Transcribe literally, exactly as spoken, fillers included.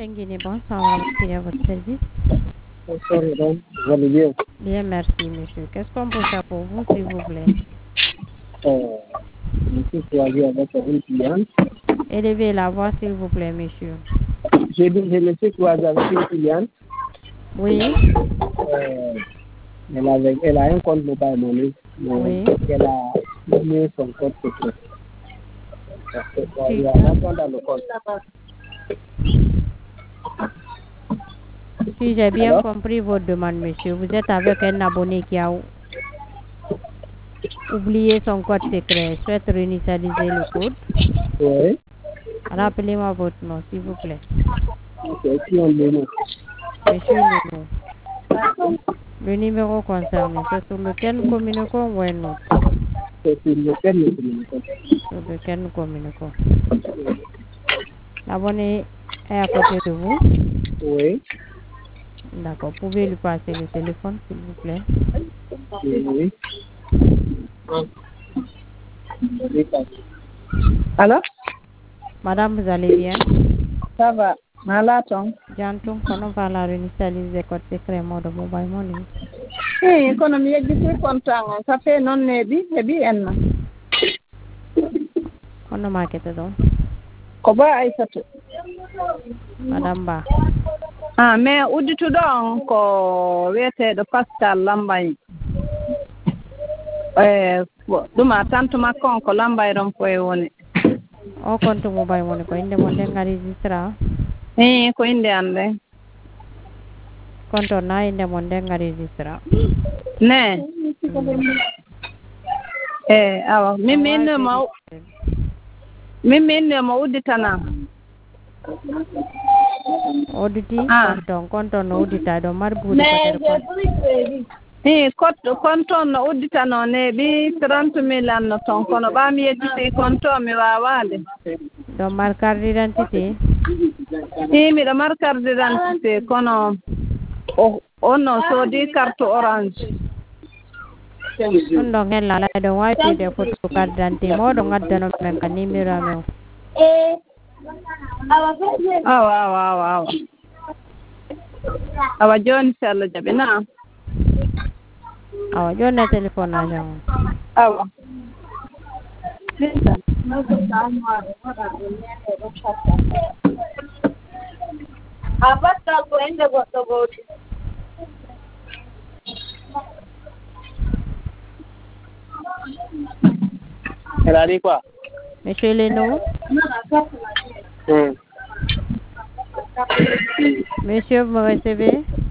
Tenguine, bonsoir, à votre service. Bonsoir, madame. Vous allez bien? Bien, merci, monsieur. Qu'est-ce qu'on peut faire pour vous, s'il vous plaît? Euh, je suis choisi avec une cliente. Élevez la voix, s'il vous plaît, monsieur. J'ai dit, je me suis choisi avec une cliente. Oui. Euh, elle, avait, elle a un compte mobile money, mais Oui. elle a mis son compte secret. Parce que, euh, il y a Si, l'argent dans le compte. si j'ai bien Alors? compris votre demande, monsieur, vous êtes avec un abonné qui a oublié son code secret. Souhaite réinitialiser le code. Oui. Rappelez-moi votre nom, s'il vous plaît. C'est qui on le nom? Monsieur Leno. Le numéro concerné, c'est sur lequel nous communiquons ou un autre? C'est sur lequel nous communiquons. Sur lequel nous communiquons. L'abonné est à côté de vous? Oui. D'accord. Pouvez lui passer le téléphone, s'il vous plaît? Oui. Alors? Madame, vous allez bien? Ça va. Malaton. Jantung, kono vala réinitialiser code secret mode mobile money. Eh, kono mi yejjiti kontaan ça fait non neebi hebi en. Kono makete don? Ko ba Aissatou. Madame Ba. Ah, mais uddituɗo on ko wiyeteeɗo Pascal Lambay. Eh, ɗum a tante makko on ko Lambay ɗon foye woni. O compte mobile money ko inde mon denga registra? Eh, ko inde an ɗen. Compte na inde mon denga registra? Ne. Eh, awa min mi innema min mi innema udditana. Auditi Ah. compte compte no audita do marbude ko der compte. Eh, compte compte no udditano neeɓi trente mille anno ton kono ɓaami yejjiti compte o mi waawade. Do mar carte d'identité? Eh, miɗo mari carte d'identité kono o on no soodi carte orange. Ɗum ɗon hen lala ɗon wawi fiide photo carte d'identité moɗon addano men ka numéro men. awa awa awa awa awa joni so Allah jaɓi na awa joni téléphone agent o. awa a batta ko inde goɗɗo goti elle a dit quoi? Monsieur Leno? Hmm. Monsieur, vous me recevez?